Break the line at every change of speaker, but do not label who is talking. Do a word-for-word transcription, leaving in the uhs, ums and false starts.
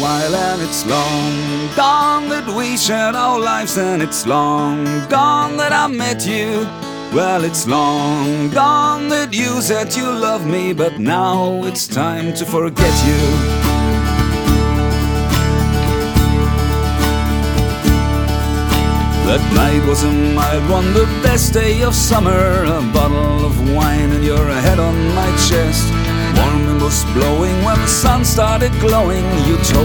while and it's long gone that we shared our lives, and it's long gone that I met you. Well, it's long gone that you said you love me, but now it's time to forget you. That night was a mild one, the best day of summer. A bottle of wine and your head on my chest. Warm wind was blowing when the sun started glowing. You told